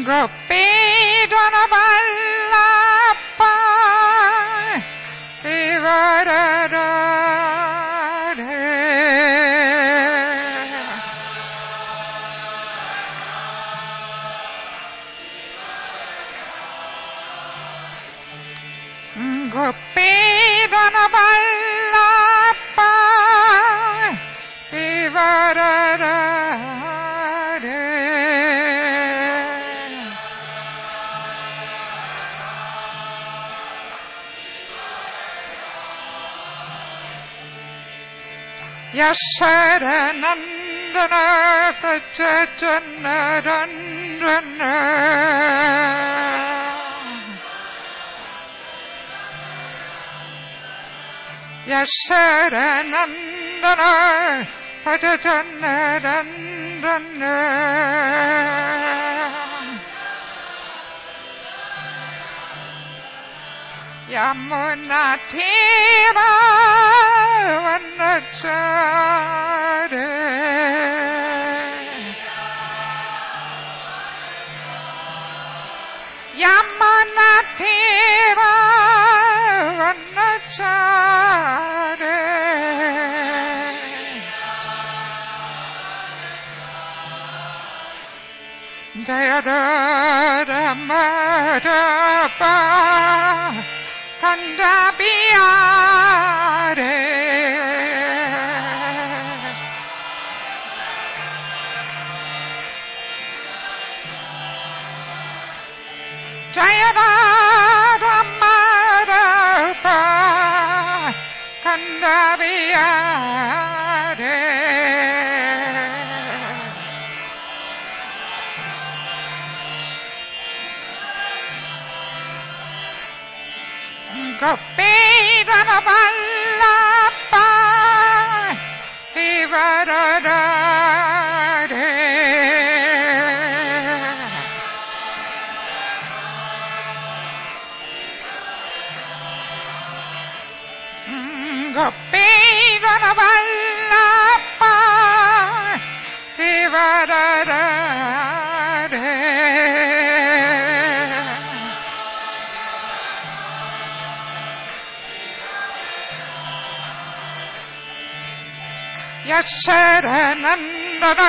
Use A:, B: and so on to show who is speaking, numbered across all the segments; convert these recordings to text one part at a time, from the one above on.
A: Goppidana Vallappa Ivarare Goppidana Vallappa Ivarare Yasharanandana Prachajanarandana Yasharanandana Prachajanarandana Yamunatira Vanachare Yamunatira Vanachare Jayadaramadapa Kandabiyare Jayadaramadapa Kandabiyare Goppidana Vallappa Ivarare Goppidana Vallappa Ivarare Yasharanandana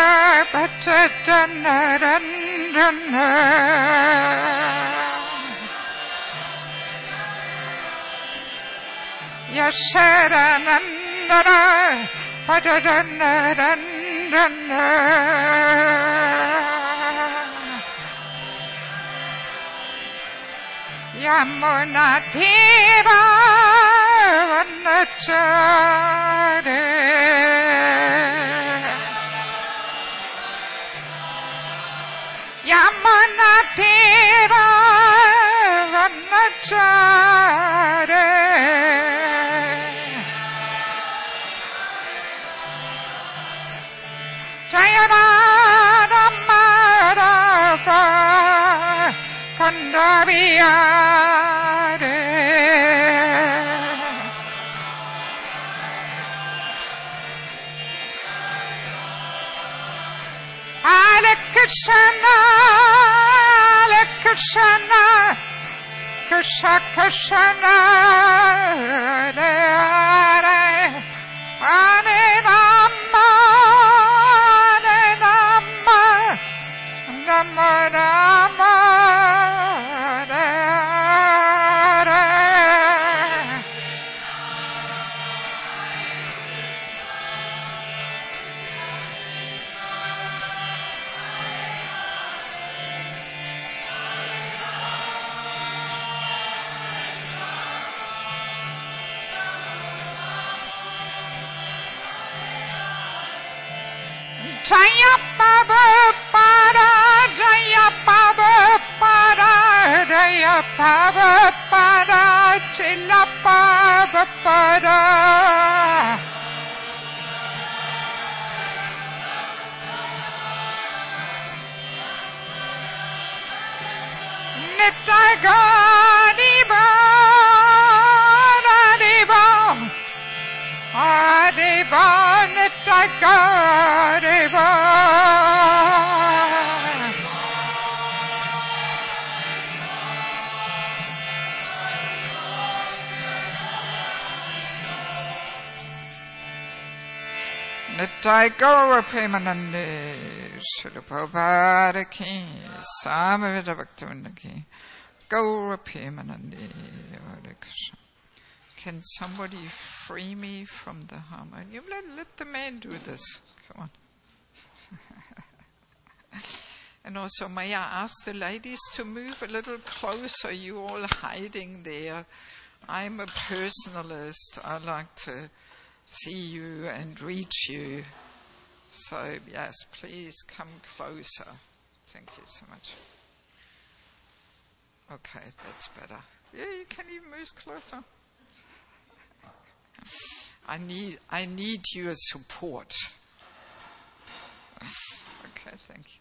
A: Prachajanarandana Yasharanandana Prachajanarandana Yamunatira Vanachare Yamunatira Vanachare Jayadaramadapa Kandabiyare Hare Krishna Hare Krishna Krishna Krishna Hare Hare Hare Rama Hare Rama Rama Rama Hare Hare Jaya Prabhupada Jaya Prabhupada Jaya Prabhupada Chilla Prabhupada Nitya Gariba Hariba Hariba Nitya Gariba Nittai Gaura Premanande Srila Prabhupada Ki Samaveda Bhaktivinoda Ki Gaura Premanande Hare Krishna. Can somebody free me from the harmonium? Let the man do this. Come on. And also, may I ask the ladies to move a little closer? You all hiding there. I'm a personalist. I like to see you and reach you. So, yes, please come closer. Thank you so much. Okay, that's better. Yeah, you can even move closer. I need your support. Okay, thank you.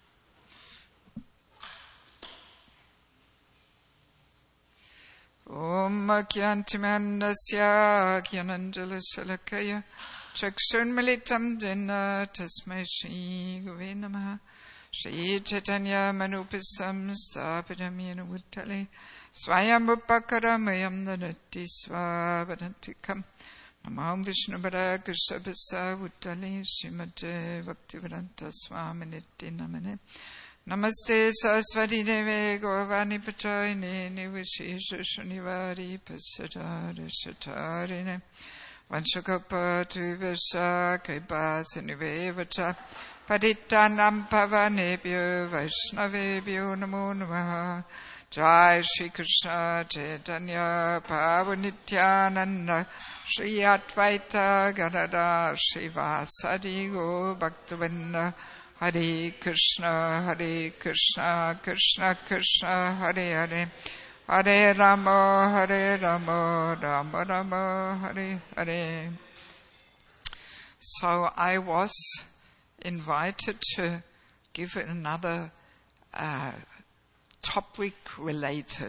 A: Om Kyantimandasya Kyananjalasalakaya Chakshunmalitam Jena Tasmai Shri Guve Namaha Shri Chaitanya Manupisam Stapitam Yena Vuttale Swayam Upakaramayam Danati Swavadantikam Namam Vishnubhara Krishabhasa Vuttale Srimate Bhaktivedanta Swaminiti Namane Namaste Saraswati Deve Govani Pachayine Nivishesha Shunivari Pasatara Shatarine Vanshakapa Trivasa Kripasa Nivevacha Paditanam Pavanebhyo Vaishnavebhyo Namo Namaha Jai Shri Krishna Chaitanya Pavanityananda Shri Advaita Gadada Shri Vasadi Go Bhaktivinoda Hare Krishna, Krishna Krishna, Hare Hare, Hare Rama, Rama Rama, Hare Hare. So I was invited to give another topic-related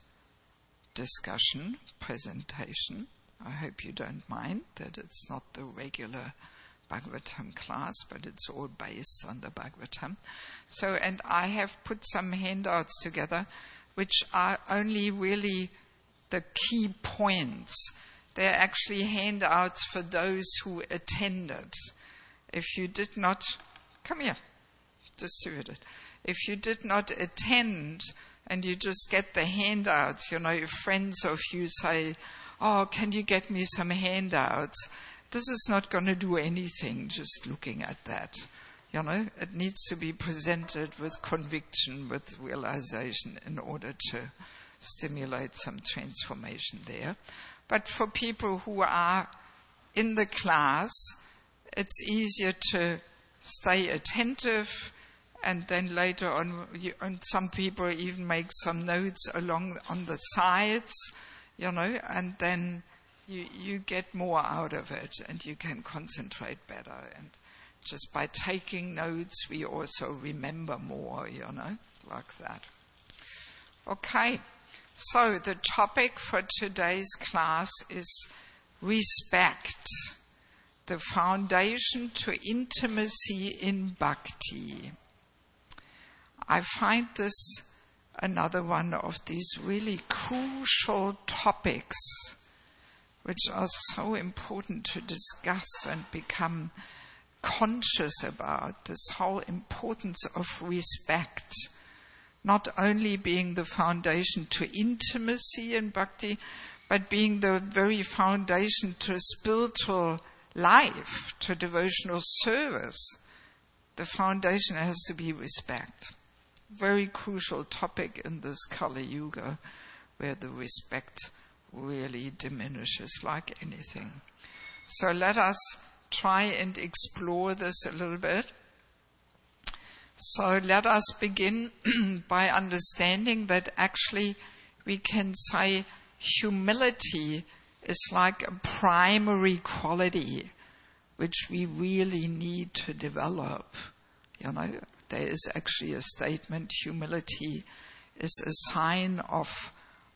A: discussion, presentation. I hope you don't mind that it's not the regular Bhagavatam class, but it's all based on the Bhagavatam. So, and I have put some handouts together, which are only really the key points. They're actually handouts for those who attended. If you did not, come here, distribute it. If you did not attend and you just get the handouts, if friends of you say, oh, can you get me some handouts? This is not going to do anything just looking at that. It needs to be presented with conviction, with realization in order to stimulate some transformation there. But for people who are in the class, it's easier to stay attentive, and then later on, and some people even make some notes along on the sides, and then you get more out of it, and you can concentrate better. And just by taking notes, we also remember more, like that. Okay, so the topic for today's class is respect, the foundation to intimacy in bhakti. I find this another one of these really crucial topics which are so important to discuss and become conscious about, this whole importance of respect, not only being the foundation to intimacy in bhakti, but being the very foundation to spiritual life, to devotional service. The foundation has to be respect. Very crucial topic in this Kali Yuga, where the respect really diminishes like anything. So let us try and explore this a little bit. So let us begin by understanding that actually we can say humility is like a primary quality which we really need to develop. There is actually a statement, humility is a sign of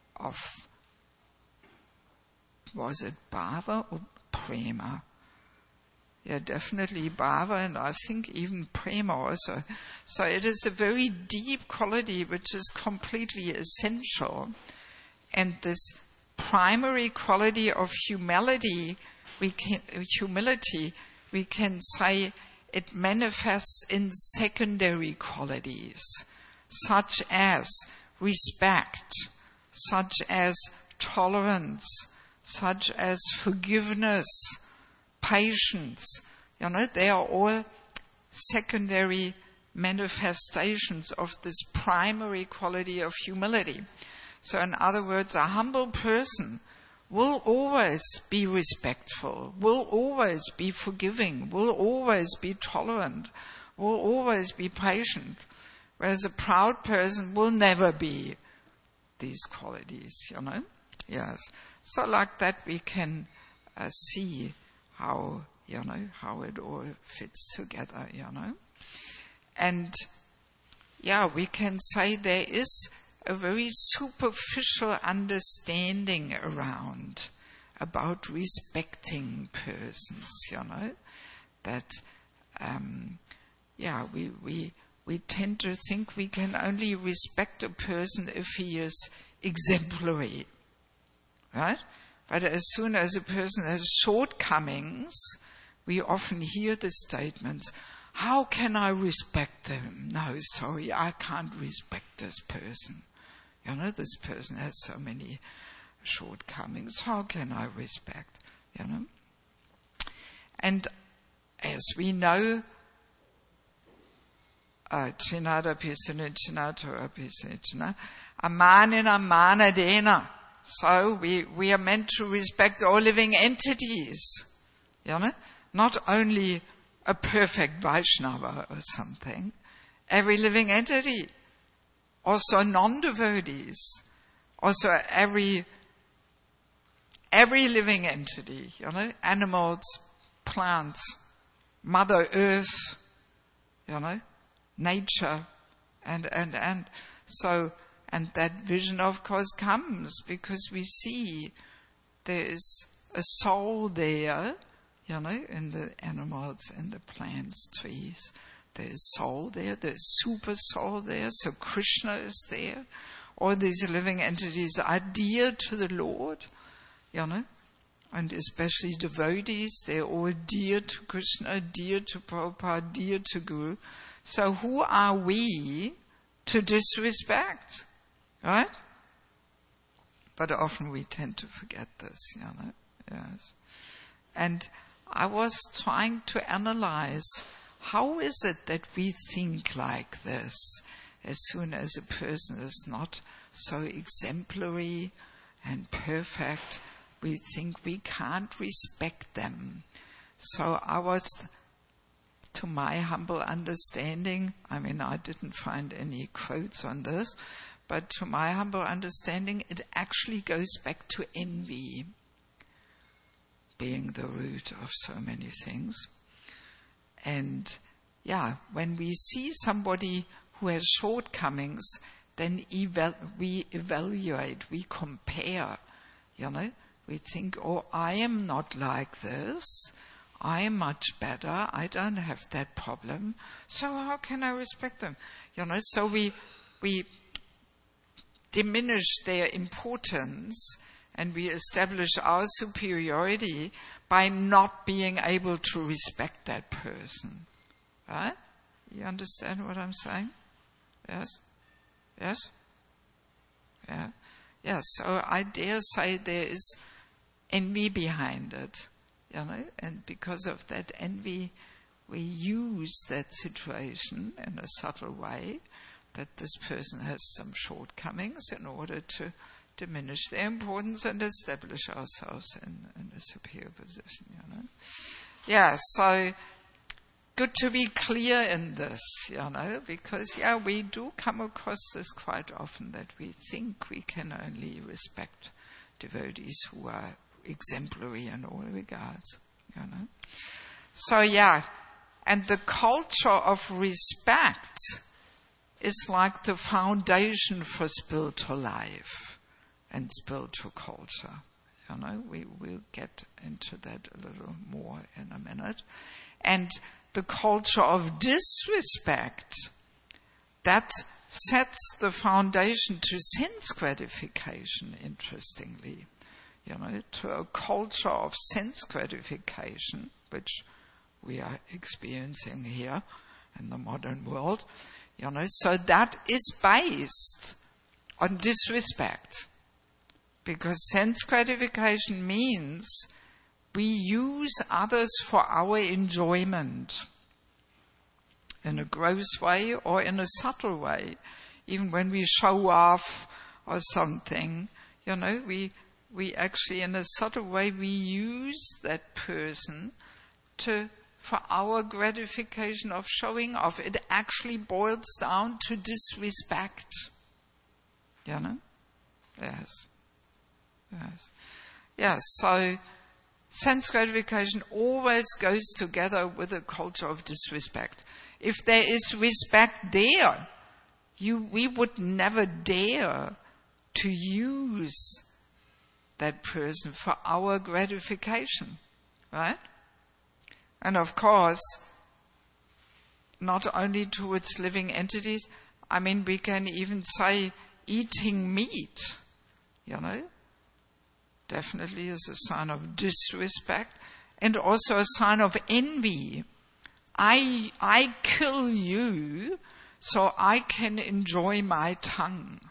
A: was it bhava or prema? Yeah, definitely bhava, and I think even prema also. So it is a very deep quality which is completely essential. And this primary quality of humility, we we can say it manifests in secondary qualities, such as respect, such as tolerance, such as forgiveness, patience. They are all secondary manifestations of this primary quality of humility. So in other words, a humble person will always be respectful, will always be forgiving, will always be tolerant, will always be patient, whereas a proud person will never be these qualities, Yes. So like that we can see how it all fits together, And we can say there is a very superficial understanding around about respecting persons, that we tend to think we can only respect a person if he is exemplary, right? But as soon as a person has shortcomings, we often hear the statements, how can I respect them? No, sorry, I can't respect this person. This person has so many shortcomings. How can I respect? And as we know, so we are meant to respect all living entities. Not only a perfect Vaishnava or something, every living entity, also non-devotees, also every living entity, animals, plants, Mother Earth, nature, and so, and that vision of course comes because we see there is a soul there, in the animals, in the plants, trees. There's soul there, there's super soul there, so Krishna is there. All these living entities are dear to the Lord, and especially devotees, they're all dear to Krishna, dear to Prabhupada, dear to Guru. So who are we to disrespect, right? But often we tend to forget this, yes. And I was trying to analyze, how is it that we think like this as soon as a person is not so exemplary and perfect? We think we can't respect them. So I was, to my humble understanding, I didn't find any quotes on this, but to my humble understanding, it actually goes back to envy being the root of so many things. And when we see somebody who has shortcomings, then we evaluate, we compare, We think, oh, I am not like this. I am much better. I don't have that problem. So how can I respect them? So we diminish their importance and we establish our superiority by not being able to respect that person. Right? You understand what I'm saying? Yes? Yes? Yeah. Yes, so I dare say there is envy behind it, and because of that envy, we use that situation in a subtle way, that this person has some shortcomings in order to diminish their importance and establish ourselves in a superior position, Yeah, so good to be clear in this, because, we do come across this quite often, that we think we can only respect devotees who are exemplary in all regards, So, and the culture of respect is like the foundation for spiritual life and spiritual culture. We will get into that a little more in a minute. And the culture of disrespect, that sets the foundation to sense gratification, interestingly. To a culture of sense gratification, which we are experiencing here in the modern world. So that is based on disrespect. Because sense gratification means we use others for our enjoyment in a gross way or in a subtle way. Even when we show off or something, we actually, in a subtle way, we use that person for our gratification of showing off. It actually boils down to disrespect. Yes. So sense gratification always goes together with a culture of disrespect. If there is respect there, we would never dare to use that person for our gratification, right? And of course, not only towards living entities, we can even say eating meat, definitely is a sign of disrespect and also a sign of envy. I kill you so I can enjoy my tongue.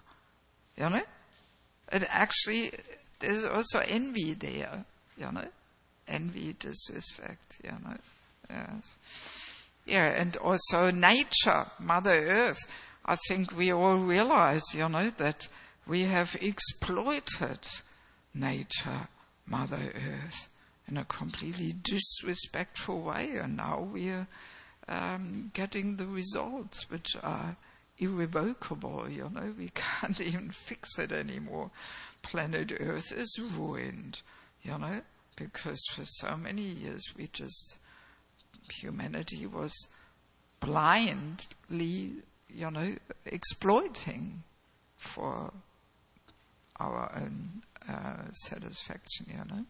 A: It actually, there's also envy there. Envy, disrespect. Yes. And also nature, Mother Earth. I think we all realize, that we have exploited nature, Mother Earth, in a completely disrespectful way, and now we're getting the results which are irrevocable. We can't even fix it anymore. Planet Earth is ruined, because for so many years humanity was blindly, exploiting for our own satisfaction,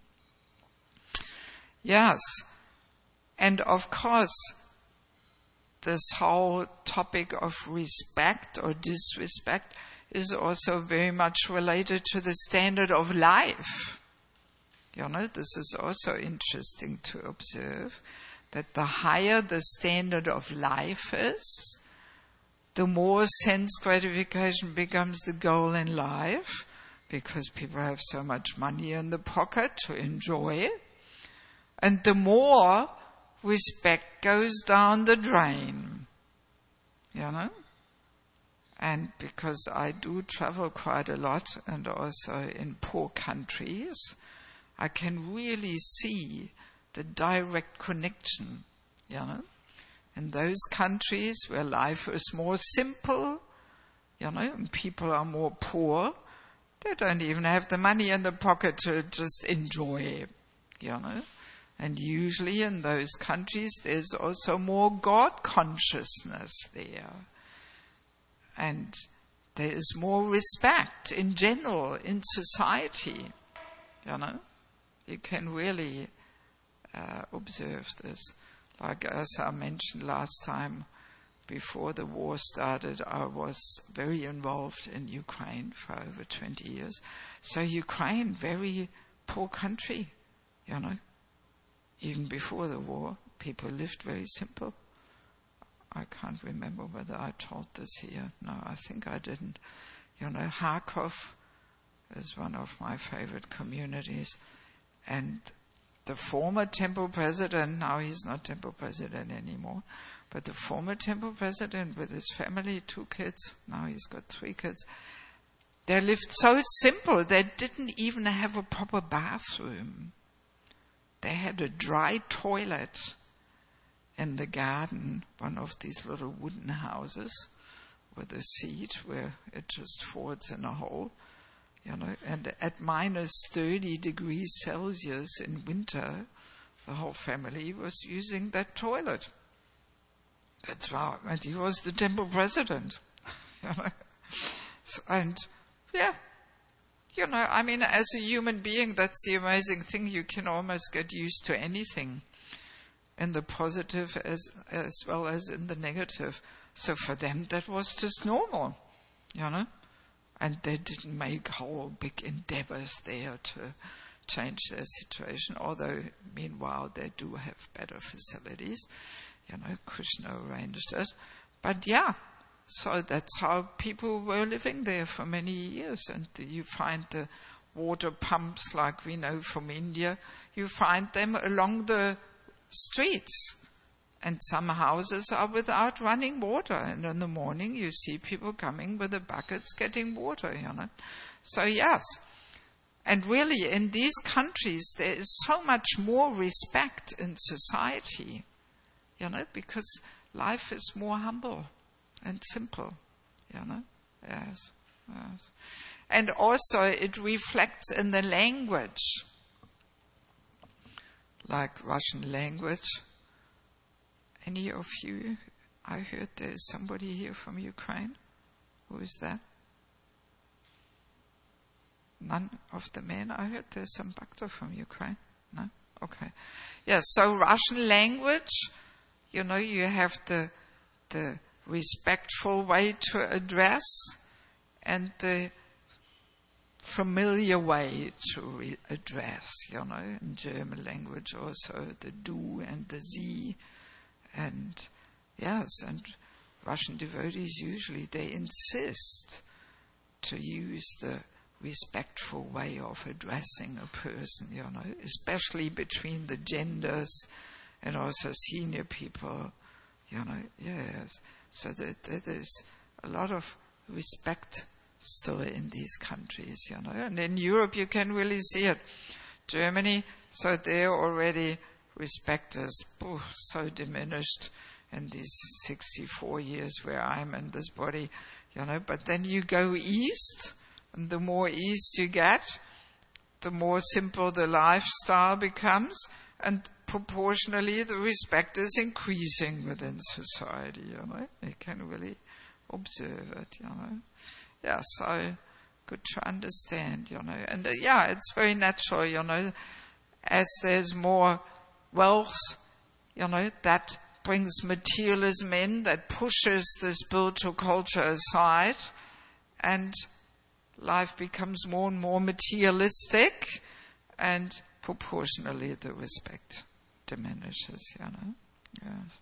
A: Yes. And of course, this whole topic of respect or disrespect is also very much related to the standard of life. This is also interesting to observe, that the higher the standard of life is, the more sense gratification becomes the goal in life, because people have so much money in the pocket to enjoy, and the more respect goes down the drain. And because I do travel quite a lot, and also in poor countries, I can really see the direct connection, In those countries where life is more simple, and people are more poor, they don't even have the money in the pocket to just enjoy, And usually in those countries there's also more God consciousness there. And there is more respect in general in society, You can really observe this. Like as I mentioned last time, before the war started, I was very involved in Ukraine for over 20 years. So Ukraine, very poor country, Even before the war, people lived very simple. I can't remember whether I taught this here. No, I think I didn't. Kharkov is one of my favorite communities. And the former temple president, now he's not temple president anymore, but the former temple president with his family, 2 kids, now he's got 3 kids, they lived so simple, they didn't even have a proper bathroom. They had a dry toilet in the garden, one of these little wooden houses with a seat where it just forwards in a hole, and at minus 30 degrees Celsius in winter, the whole family was using that toilet. That's why, and he was the temple president. So, and yeah, as a human being, that's the amazing thing. You can almost get used to anything, in the positive as well as in the negative. So for them, that was just normal, And they didn't make whole big endeavors there change their situation, although meanwhile they do have better facilities. Krishna arranged it. But yeah, so that's how people were living there for many years. And you find the water pumps like we know from India, you find them along the streets. And some houses are without running water. And in the morning you see people coming with the buckets getting water, So yes. And really in these countries there is so much more respect in society, because life is more humble and simple, Yes. And also it reflects in the language, like Russian language. Any of you, I heard there's somebody here from Ukraine. Who is that? None of the men? I heard there's some bhakta from Ukraine. No? Okay. Yes, so Russian language, you have the respectful way to address and the familiar way to address, in German language also, the du and the sie. And yes, and Russian devotees usually, they insist to use the respectful way of addressing a person, especially between the genders and also senior people, yes. So that there's a lot of respect still in these countries, And in Europe you can really see it. Germany, so there already respect is so diminished in these 64 years where I'm in this body, But then you go east, and the more east you get, the more simple the lifestyle becomes, and proportionally the respect is increasing within society, You can really observe it, Yeah, so good to understand, And it's very natural, as there's more wealth, that brings materialism in, that pushes the spiritual culture aside, and life becomes more and more materialistic, and proportionally the respect diminishes, Yes.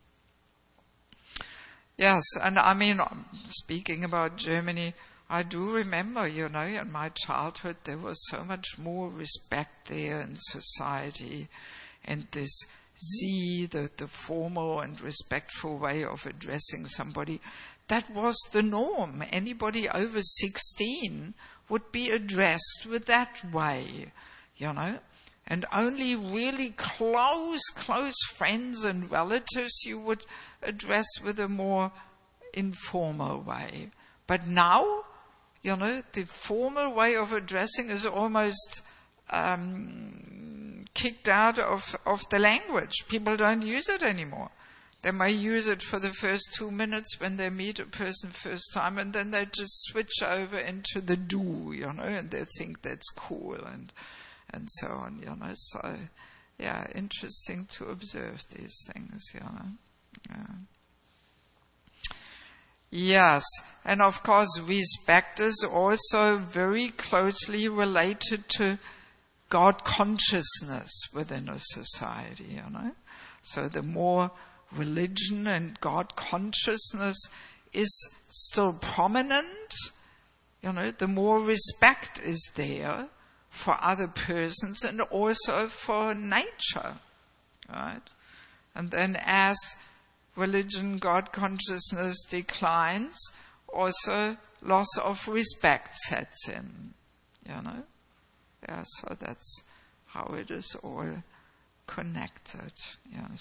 A: Yes, and speaking about Germany, I do remember, in my childhood there was so much more respect there in society. And this Sie, the formal and respectful way of addressing somebody, that was the norm. Anybody over 16 would be addressed with that way, And only really close friends and relatives you would address with a more informal way. But now, the formal way of addressing is almost kicked out of the language. People don't use it anymore. They may use it for the first 2 minutes when they meet a person first time, and then they just switch over into the du, and they think that's cool and so on, So, yeah, interesting to observe these things, Yeah. Yes, and of course respect is also very closely related to God consciousness within a society, So the more religion and God consciousness is still prominent, the more respect is there for other persons and also for nature, right? And then as religion, God consciousness declines, also loss of respect sets in, Yeah, so that's how it is all connected. Yes.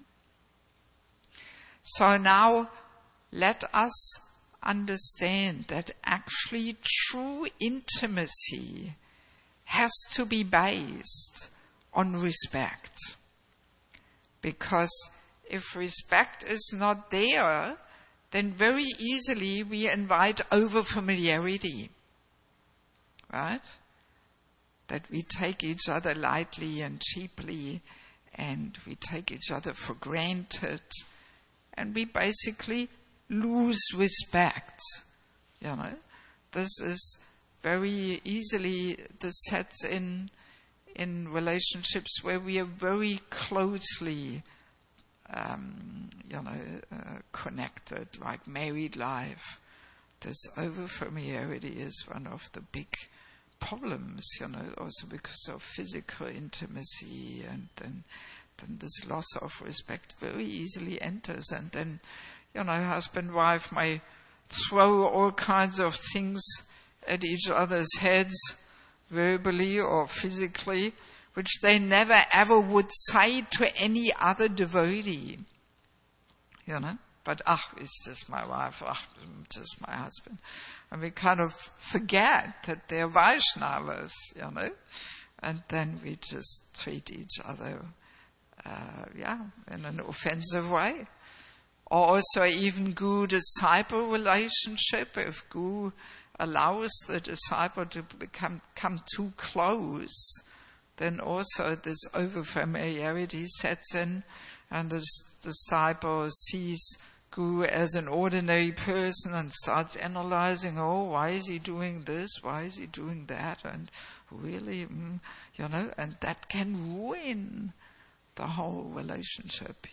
A: So now let us understand that actually true intimacy has to be based on respect. Because if respect is not there, then very easily we invite over-familiarity. Right? That we take each other lightly and cheaply, and we take each other for granted, and we basically lose respect. This is very easily, this sets in in relationships where we are very closely connected, like married life. This over-familiarity is one of the big problems, also because of physical intimacy, and then this loss of respect very easily enters, and then, husband, wife may throw all kinds of things at each other's heads, verbally or physically, which they never ever would say to any other devotee, But, it's just my wife, it's just my husband. And we kind of forget that they're Vaishnavas, And then we just treat each other, in an offensive way. Or also even guru-disciple relationship, if guru allows the disciple to come too close, then also this over-familiarity sets in, and the disciple sees guru as an ordinary person and starts analyzing, why is he doing this? Why is he doing that? And really, and that can ruin the whole relationship,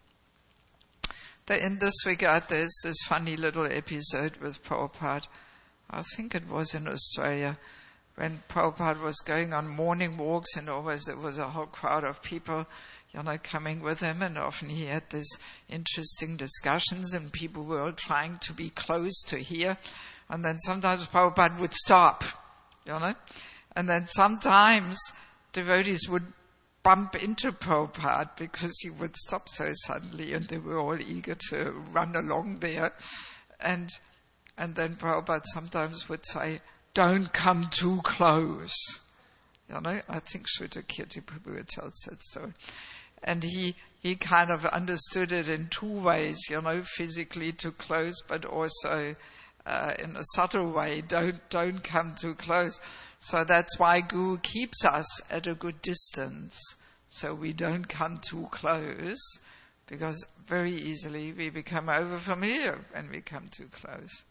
A: In this regard, there's this funny little episode with Prabhupada. I think it was in Australia, when Prabhupada was going on morning walks, and always there was a whole crowd of people, coming with him, and often he had these interesting discussions, and people were all trying to be close to hear. And then sometimes Prabhupada would stop, and then sometimes devotees would bump into Prabhupada because he would stop so suddenly, and they were all eager to run along there. And then Prabhupada sometimes would say, "Don't come too close." I think Shuddha Kirti Prabhu tells that story. And he kind of understood it in two ways, physically too close, but also in a subtle way, don't come too close. So that's why Guru keeps us at a good distance, so we don't come too close, because very easily we become over-familiar when we come too close,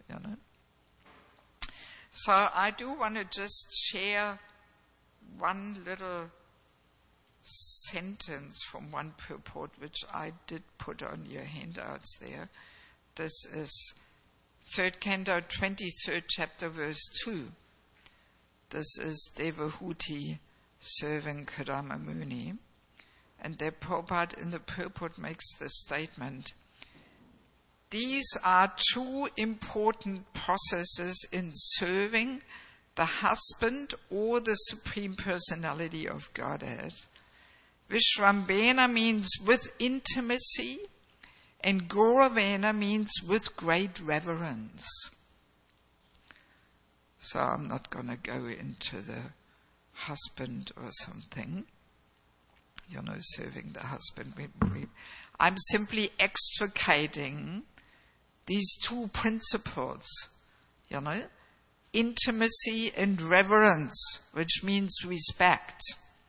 A: So I do want to just share one little sentence from one purport, which I did put on your handouts there. This is 3rd Canto, 23rd chapter, verse 2. This is Devahuti serving Kadama Muni. And there Prabhupada in the purport makes the statement, "These are two important processes in serving the husband or the Supreme Personality of Godhead. Vishrambena means with intimacy, and Gauravena means with great reverence." So I'm not going to go into the husband or something, serving the husband. I'm simply extricating these two principles, intimacy and reverence, which means respect.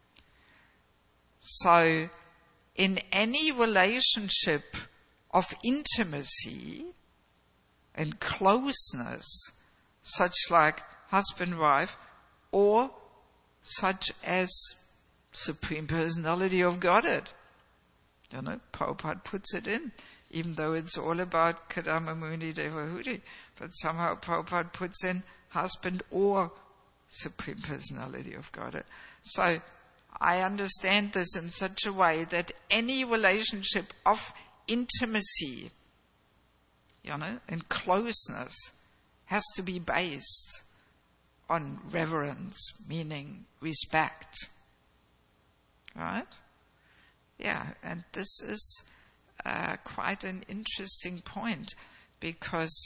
A: So, in any relationship of intimacy and closeness, such like husband-wife, or such as Supreme Personality of Godhead, Prabhupada puts it in, even though it's all about Kadama Muni Devahuti, but somehow Prabhupada puts in husband or Supreme Personality of Godhead. So, I understand this in such a way that any relationship of intimacy, and closeness has to be based on reverence, meaning respect. Right? Yeah, and this is quite an interesting point, because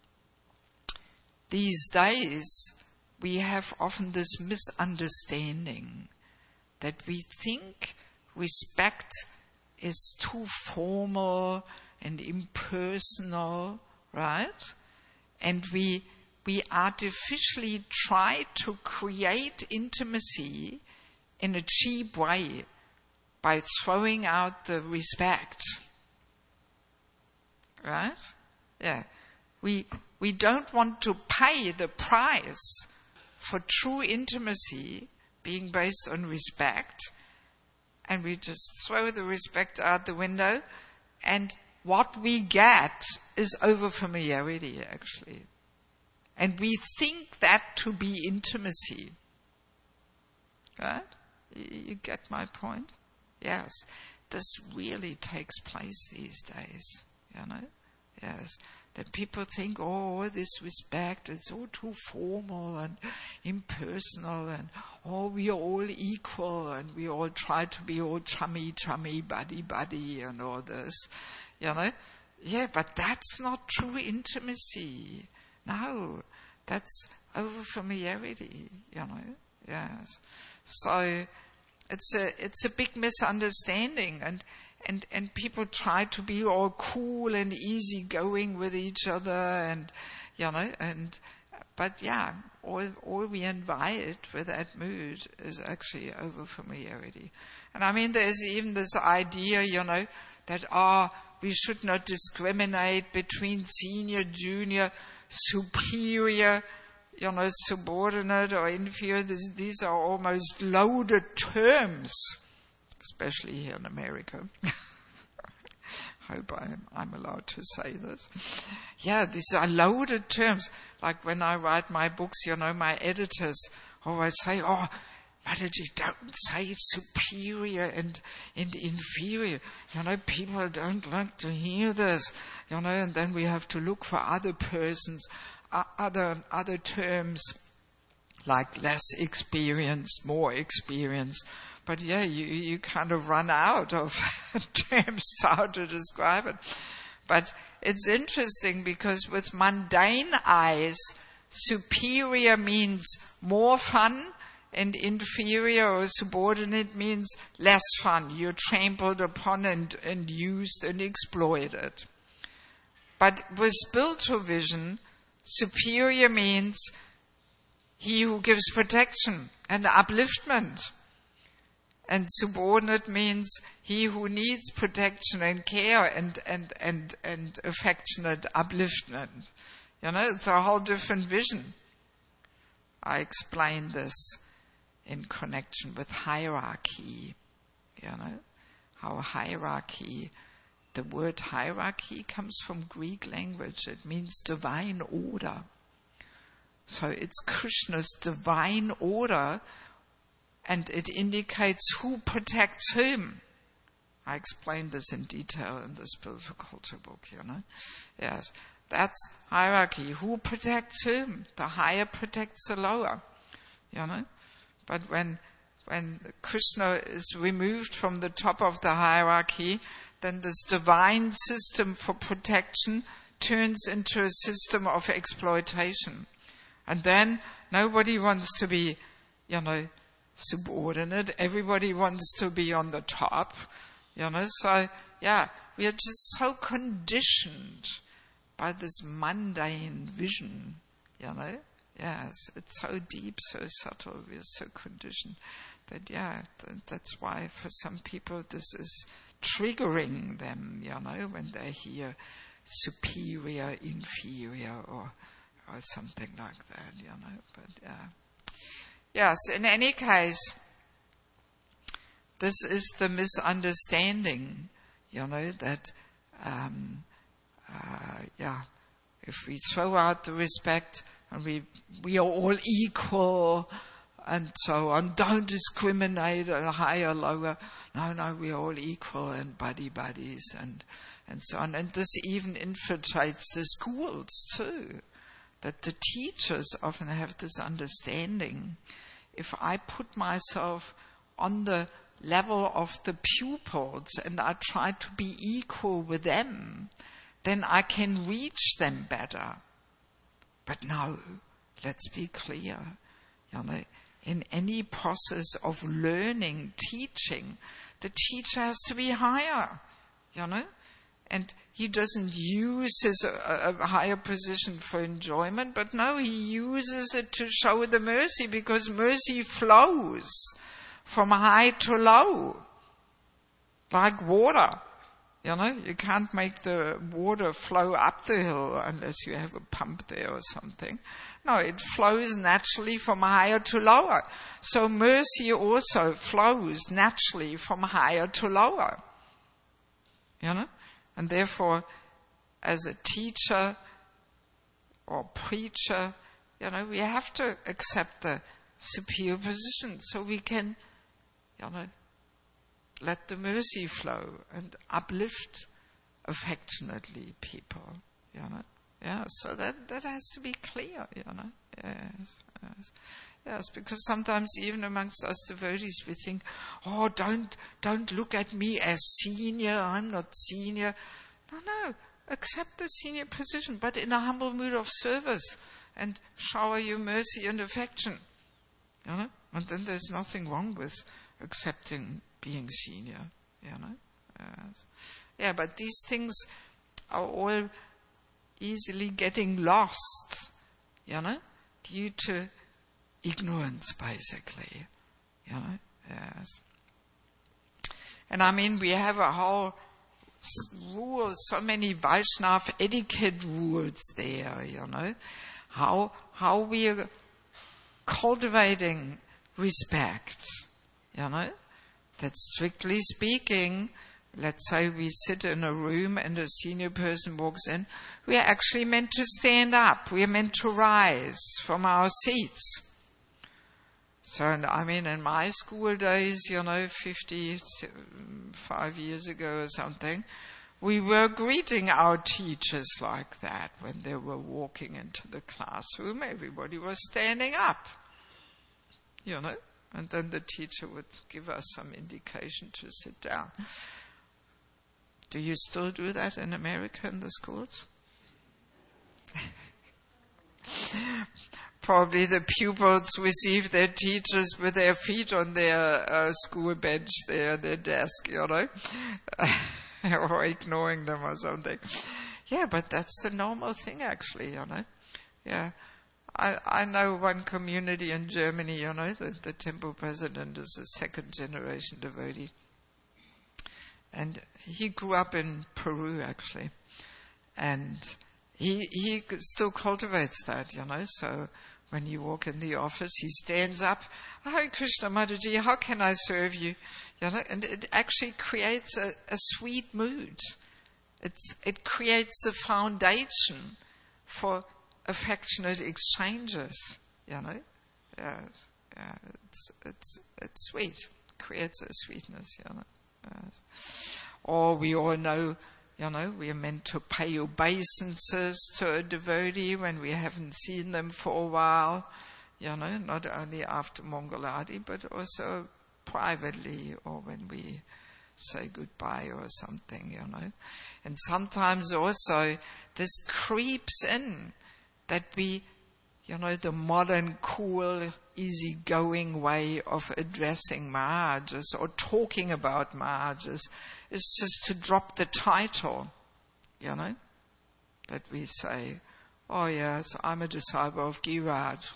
A: these days we have often this misunderstanding that we think respect is too formal and impersonal, right? And we artificially try to create intimacy in a cheap way by throwing out the respect, right? Yeah. We don't want to pay the price for true intimacy being based on respect, and we just throw the respect out the window, and what we get is over-familiarity, actually. And we think that to be intimacy. Right? You get my point? Yes. This really takes place these days, Yes. That people think, oh, this respect, it's all too formal and impersonal, and we are all equal, and we all try to be all chummy, buddy, and all this, Yeah, but that's not true intimacy. No, that's over familiarity, Yes. So it's a big misunderstanding, and people try to be all cool and easygoing with each other, and all we invite with that mood is actually over familiarity. And I mean, there's even this idea, that we should not discriminate between senior, junior, superior, subordinate or inferior. These are almost loaded terms, especially here in America. Hope I'm allowed to say this. Yeah, these are loaded terms. Like when I write my books, my editors always say, Mataji, don't say superior and inferior. People don't like to hear this. And then we have to look for other persons, other terms like less experienced, more experienced. But you kind of run out of terms how to describe it. But it's interesting because with mundane eyes, superior means more fun, and inferior or subordinate means less fun. You're trampled upon and used and exploited. But with spiritual vision, superior means he who gives protection and upliftment. And subordinate means he who needs protection and care and affectionate upliftment. It's a whole different vision. I explain this in connection with hierarchy. How hierarchy, the word hierarchy comes from Greek language. It means divine order. So it's Krishna's divine order, and it indicates who protects whom. I explained this in detail in the Spiritual Culture book, Yes, that's hierarchy. Who protects whom? The higher protects the lower, But when Krishna is removed from the top of the hierarchy, then this divine system for protection turns into a system of exploitation. And then nobody wants to be, subordinate. Everybody wants to be on the top, So, we are just so conditioned by this mundane vision, Yes, it's so deep, so subtle. We are so conditioned that, that's why for some people this is triggering them, when they hear superior, inferior, or something like that, But yes, in any case, this is the misunderstanding, that if we throw out the respect and we are all equal and so on, don't discriminate higher, lower. No, we are all equal and buddies and so on. And this even infiltrates the schools too, that the teachers often have this understanding. If I put myself on the level of the pupils and I try to be equal with them, then I can reach them better. But no, let's be clear. In any process of learning, teaching, the teacher has to be higher, And he doesn't use his a higher position for enjoyment, but no, he uses it to show the mercy, because mercy flows from high to low, like water, You know, you can't make the water flow up the hill unless you have a pump there or something. No, it flows naturally from higher to lower. So mercy also flows naturally from higher to lower. You know? And therefore, as a teacher or preacher, you know, we have to accept the superior position so we can, you know, let the mercy flow and uplift affectionately people, you know. Yeah, so that has to be clear, you know. Yes, because sometimes even amongst us devotees we think, oh, don't look at me as senior, I'm not senior. No, accept the senior position, but in a humble mood of service and shower your mercy and affection, you know. And then there's nothing wrong with accepting being senior, you know. Yeah, but these things are all easily getting lost, you know, due to ignorance, basically, you know. Yes. And I mean, we have a whole rules, so many Vaishnava etiquette rules there, you know, how we are cultivating respect, you know. That strictly speaking, let's say we sit in a room and a senior person walks in, we are actually meant to stand up. We are meant to rise from our seats. So, I mean, in my school days, you know, 55 years ago or something, we were greeting our teachers like that when they were walking into the classroom. Everybody was standing up, you know. And then the teacher would give us some indication to sit down. Do you still do that in America in the schools? Probably the pupils receive their teachers with their feet on their school bench there, their desk, you know, or ignoring them or something. Yeah, but that's the normal thing actually, you know. Yeah. I know one community in Germany, you know, the temple president is a second generation devotee. And he grew up in Peru, actually. And he still cultivates that, you know. So when you walk in the office, he stands up, Hare Krishna Mataji, how can I serve you? You know, and it actually creates a sweet mood. It creates the foundation for affectionate exchanges, you know. Yeah, it's sweet. It creates a sweetness, you know. Or we all know, you know, we are meant to pay obeisances to a devotee when we haven't seen them for a while, you know, not only after Mangaladi, but also privately or when we say goodbye or something, you know. And sometimes also this creeps in, that we, you know, the modern, cool, easygoing way of addressing Maharajas or talking about Maharajas is just to drop the title, you know, that we say, oh yes, I'm a disciple of Giriraj.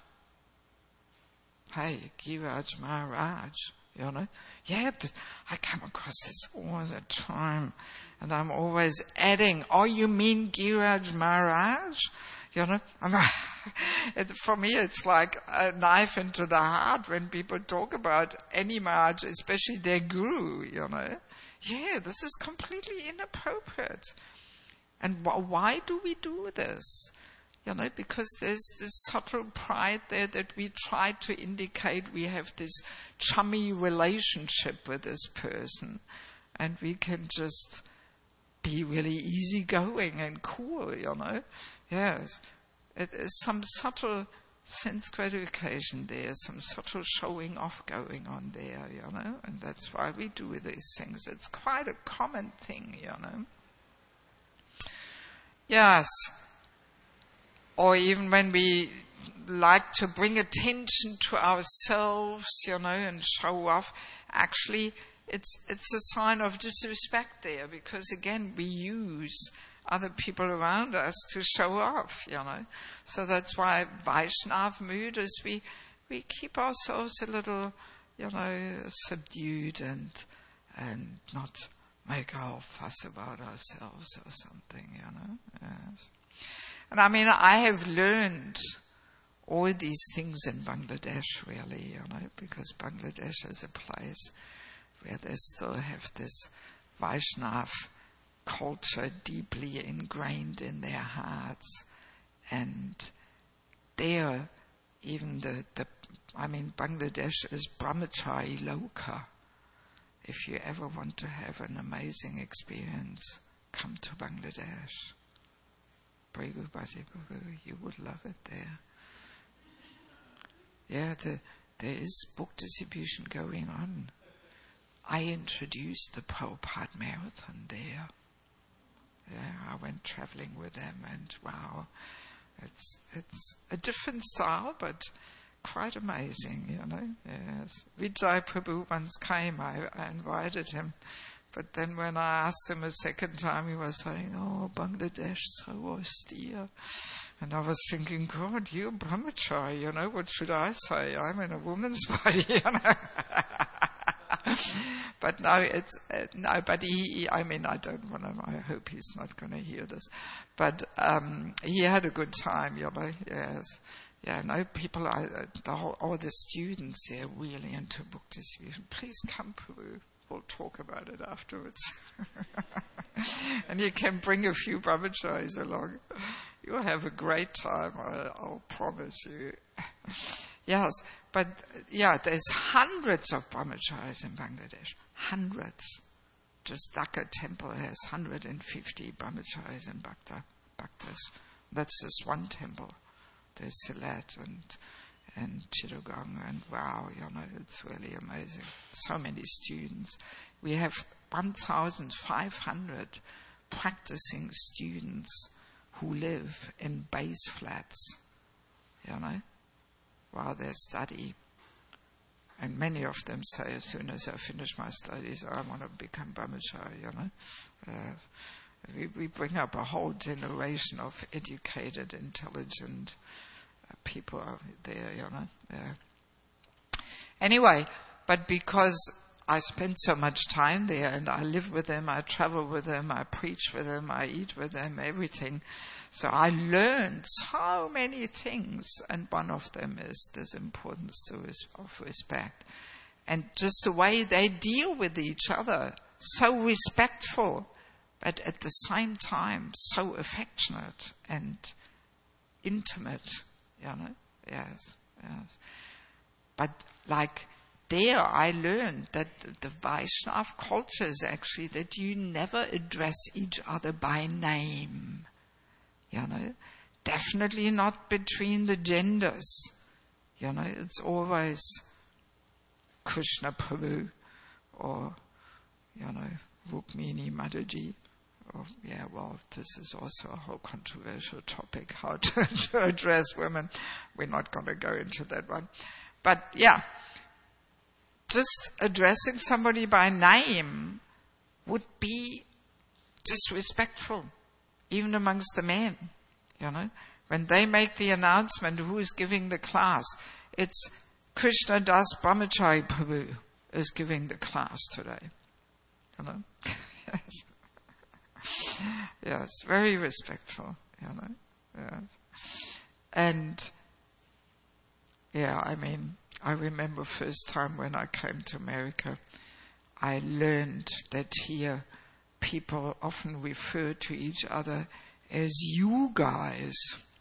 A: Hey, Giriraj Maharaj, you know. Yeah, I come across this all the time. And I'm always adding, oh, you mean Giriraj Maharaj? You know, for me it's like a knife into the heart when people talk about any Maharaj, especially their guru, you know. Yeah, this is completely inappropriate. And why do we do this? You know, because there's this subtle pride there that we try to indicate we have this chummy relationship with this person. And we can just be really easygoing and cool, you know. Yes, there's some subtle sense gratification there, some subtle showing off going on there, you know, and that's why we do these things. It's quite a common thing, you know. Yes, or even when we like to bring attention to ourselves, you know, and show off, actually it's a sign of disrespect there, because again we use other people around us to show off, you know. So that's why Vaishnav mood is we keep ourselves a little, you know, subdued and not make a whole fuss about ourselves or something, Yes. And I mean, I have learned all these things in Bangladesh, really, because Bangladesh is a place where they still have this Vaishnav culture deeply ingrained in their hearts. And there, even Bangladesh is Brahmachari Loka. If you ever want to have an amazing experience, come to Bangladesh. You would love it there. Yeah, there is book distribution going on. I introduced the Prabhupada Marathon there. Yeah, I went traveling with them, and wow, it's a different style, but quite amazing, Yes. Vijay Prabhu once came, I invited him, but then when I asked him a second time, he was saying, "Oh, Bangladesh, so austere." And I was thinking, God, you're Brahmachari, what should I say? I'm in a woman's body, But no, but I don't want to, I hope he's not going to hear this. But he had a good time, yes. Yeah, no, people, all the students here are really into book distribution. Please come, Prabhu. We'll talk about it afterwards. And you can bring a few brahmacharis along. You'll have a great time, I'll promise you. Yes, but there's hundreds of brahmacharis in Bangladesh. Hundreds. Just Dhaka temple has 150 brahmacharis and bhaktas. That's just one temple. There's Silat and Chittagong, and wow, it's really amazing. So many students. We have 1,500 practicing students who live in base flats, while they study. And many of them say, as soon as I finish my studies, I want to become brahmachari, We bring up a whole generation of educated, intelligent people there, Anyway, but because I spend so much time there and I live with them, I travel with them, I preach with them, I eat with them, everything. So I learned so many things, and one of them is this importance of respect. And just the way they deal with each other, so respectful, but at the same time so affectionate and intimate, Yes. But like there I learned that the Vaishnav culture is actually that you never address each other by name. Definitely not between the genders. It's always Krishna Prabhu or, Rukmini Mataji. Oh, yeah, well, this is also a whole controversial topic, how to address women. We're not going to go into that one. But yeah, just addressing somebody by name would be disrespectful, even amongst the men, When they make the announcement who is giving the class, it's Krishna Das Brahmachari Prabhu is giving the class today, Yes, very respectful, Yes. And, I remember first time when I came to America, I learned that here people often refer to each other as you guys.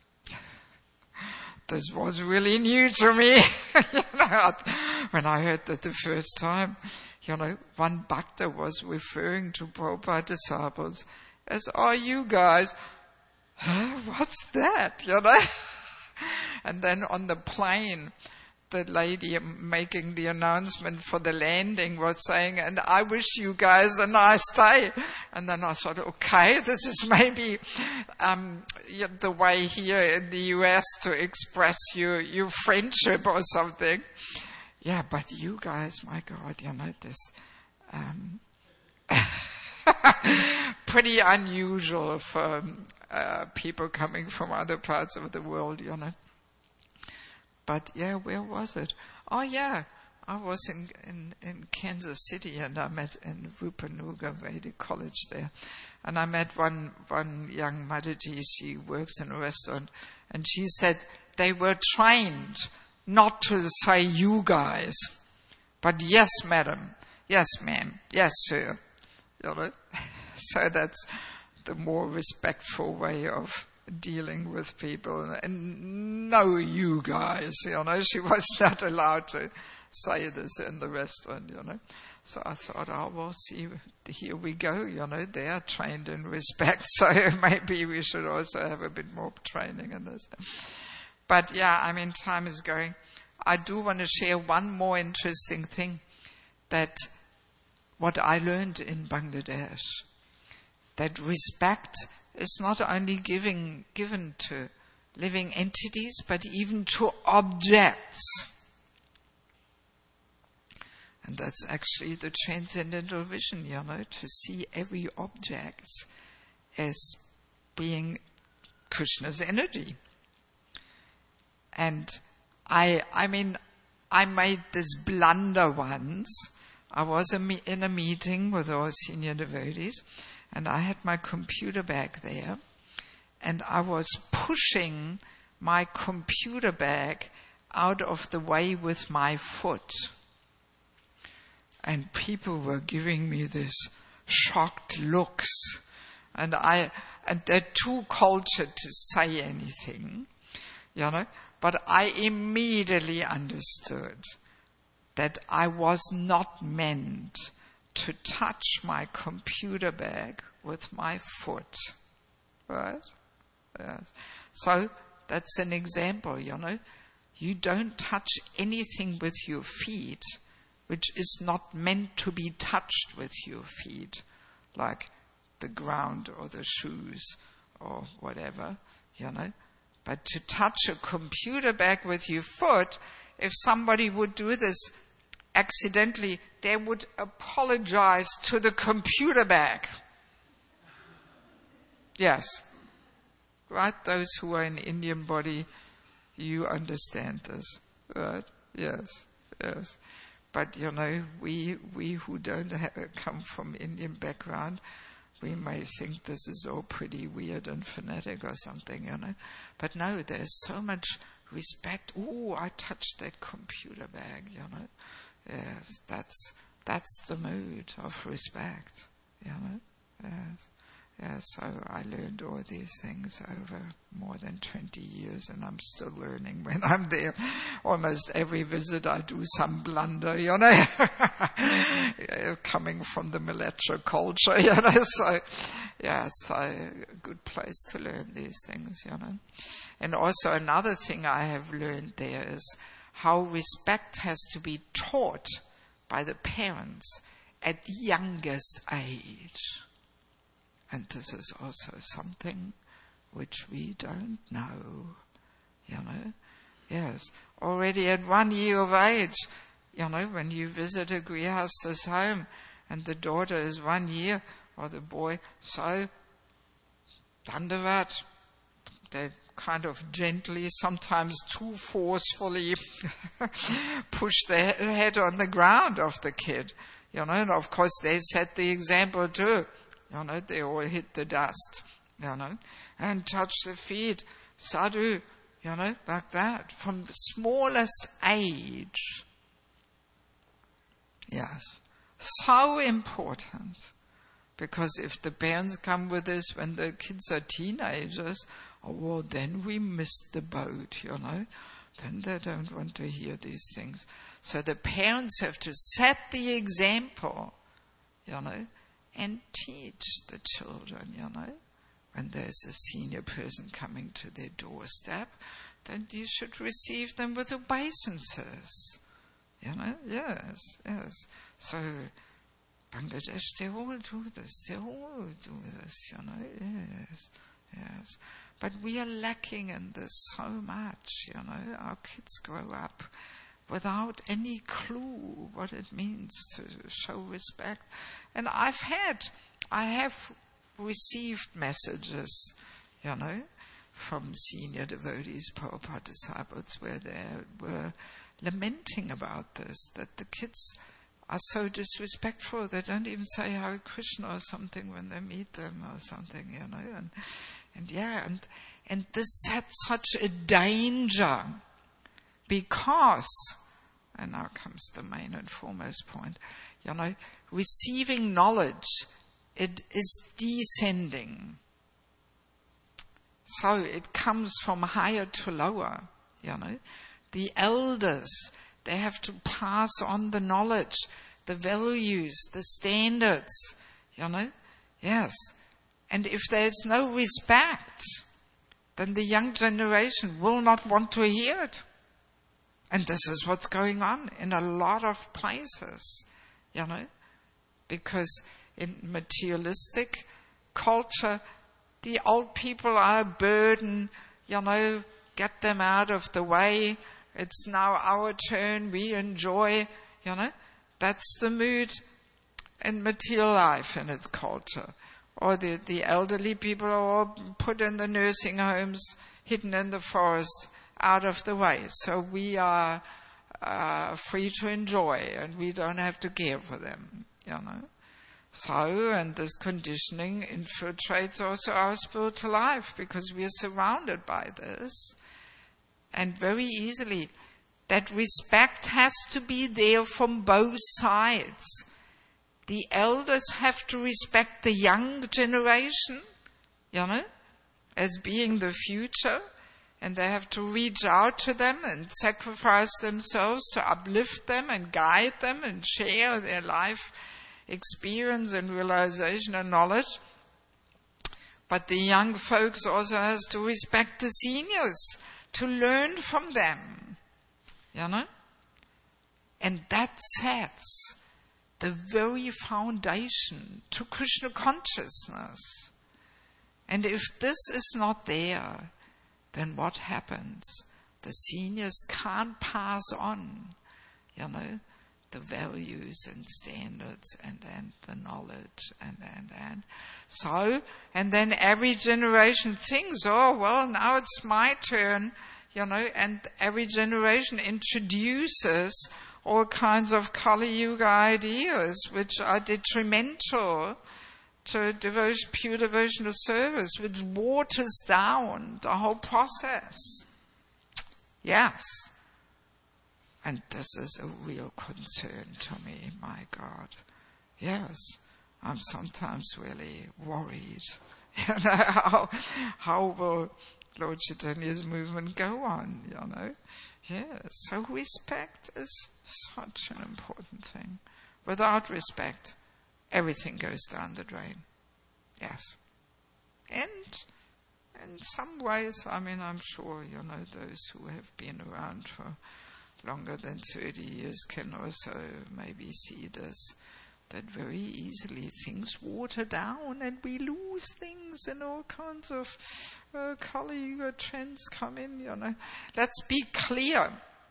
A: This was really new to me. When I heard that the first time, one bhakta was referring to Prabhupada disciples as, "Oh, you guys, what's that?" And then on the plane, the lady making the announcement for the landing was saying, "And I wish you guys a nice day." And then I thought, okay, this is maybe the way here in the US to express your friendship or something. Yeah, but you guys, my God, this pretty unusual for people coming from other parts of the world, But yeah, where was it? Oh yeah, I was in Kansas City, and I met in Rupanuga Vedic College there. And I met one young Mataji. She works in a restaurant. And she said they were trained not to say you guys, but yes, madam, yes, ma'am, yes, sir. You know? So that's the more respectful way of dealing with people. And no, you guys, you know. She was not allowed to say this in the restaurant, you know. So I thought, oh, well, see, here we go, you know. They are trained in respect, so maybe we should also have a bit more training in this. But yeah, I mean, time is going. I do want to share one more interesting thing, that what I learned in Bangladesh, that respect is not only given to living entities, but even to objects. And that's actually the transcendental vision, you know, to see every object as being Krishna's energy. And I mean, I made this blunder once. I was in a meeting with our senior devotees, and I had my computer bag there, and I was pushing my computer bag out of the way with my foot. And people were giving me this shocked looks. And they're too cultured to say anything, you know. But I immediately understood that I was not meant to touch my computer bag with my foot. Right? Yes. So that's an example, you know. You don't touch anything with your feet which is not meant to be touched with your feet, like the ground or the shoes or whatever, you know. But to touch a computer bag with your foot, if somebody would do this accidentally, they would apologize to the computer bag. Yes. Right? Those who are in Indian body, you understand this. Right? Yes. Yes. But, you know, we who don't come from Indian background, we may think this is all pretty weird and fanatic or something, you know. But no, there's so much respect. Oh, I touched that computer bag, you know. Yes, that's the mood of respect, you know. Yes. Yes, so I learned all these things over more than 20 years, and I'm still learning when I'm there. Almost every visit I do some blunder, you know, coming from the Miletra culture, you know. So, yeah, it's a good place to learn these things, you know. And also another thing I have learned there is how respect has to be taught by the parents at the youngest age. And this is also something which we don't know, you know. Yes, already at 1 year of age, you know, when you visit a Grihasta's home and the daughter is 1 year, or the boy, so, Dandavat, they kind of gently, sometimes too forcefully, push their head on the ground of the kid, you know, and of course they set the example too. You know, they all hit the dust, you know, and touch the feet, sadhu, you know, like that, from the smallest age. Yes, so important, because if the parents come with this when the kids are teenagers, oh, well, then we missed the boat, you know, then they don't want to hear these things. So the parents have to set the example, you know, and teach the children, you know. When there's a senior person coming to their doorstep, then you should receive them with obeisances. You know, yes, yes. So, Bangladesh, they all do this, you know, yes, yes. But we are lacking in this so much, you know. Our kids grow up without any clue what it means to show respect. And I have received messages, you know, from senior devotees, Prabhupada disciples, where they were lamenting about this, that the kids are so disrespectful. They don't even say Hare Krishna or something when they meet them or something, and this sets such a danger because, and now comes the main and foremost point, receiving knowledge, it is descending. So it comes from higher to lower, The elders, they have to pass on the knowledge, the values, the standards, Yes. And if there's no respect, then the young generation will not want to hear it. And this is what's going on in a lot of places, Because in materialistic culture, the old people are a burden, get them out of the way. It's now our turn, we enjoy, That's the mood in material life in its culture. Or the elderly people are all put in the nursing homes, hidden in the forest, out of the way. So we are free to enjoy and we don't have to care for them, So, and this conditioning infiltrates also our spiritual life because we are surrounded by this. And very easily, that respect has to be there from both sides. The elders have to respect the young generation, as being the future. And they have to reach out to them and sacrifice themselves to uplift them and guide them and share their life experience and realization and knowledge. But the young folks also has to respect the seniors, to learn from them, And that sets the very foundation to Krishna consciousness. And if this is not there, then what happens? The seniors can't pass on, the values and standards and the knowledge and so, and then every generation thinks, oh, well, now it's my turn, and every generation introduces all kinds of Kali Yuga ideas which are detrimental to pure devotional service, which waters down the whole process. Yes. And this is a real concern to me, my God. Yes. I'm sometimes really worried. How will Lord Chaitanya's movement go on, Yes. So respect is such an important thing. Without respect, everything goes down the drain. Yes. And in some ways, I'm sure, those who have been around for longer than 30 years can also maybe see this, that very easily things water down and we lose things and all kinds of Kali Yuga trends come in, Let's be clear.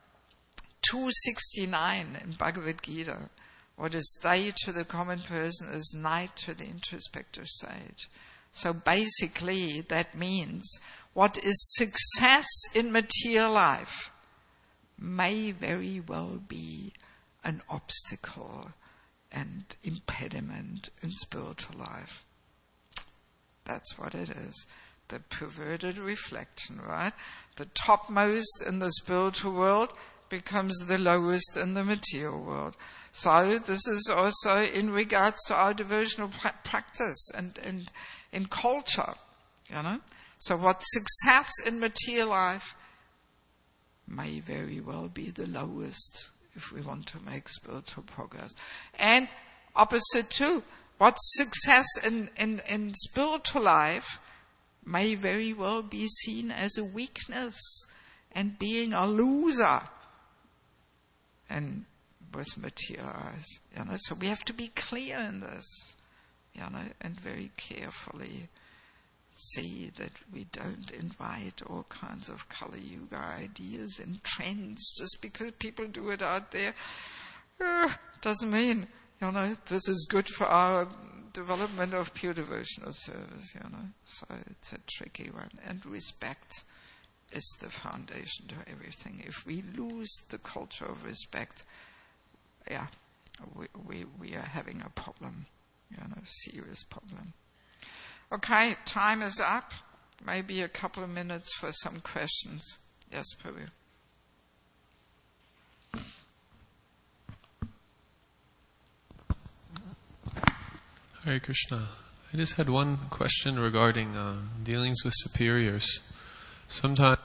A: 269 in Bhagavad Gita. What is day to the common person is night to the introspective sage. So basically that means what is success in material life may very well be an obstacle and impediment in spiritual life. That's what it is. The perverted reflection, right? The topmost in the spiritual world becomes the lowest in the material world. So this is also in regards to our devotional practice and in culture, So what success in material life may very well be the lowest if we want to make spiritual progress. And opposite too, what success in spiritual life may very well be seen as a weakness and being a loser and with material eyes. So we have to be clear in this, and very carefully see that we don't invite all kinds of Kali Yuga ideas and trends just because people do it out there. Doesn't mean, this is good for our development of pure devotional service, So it's a tricky one. And respect is the foundation to everything. If we lose the culture of respect, we are having a problem, serious problem. Okay, time is up. Maybe a couple of minutes for some questions. Yes, Prabhu.
B: Hare Krishna. I just had one question regarding dealings with superiors. Sometimes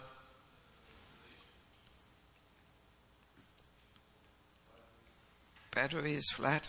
A: battery is flat.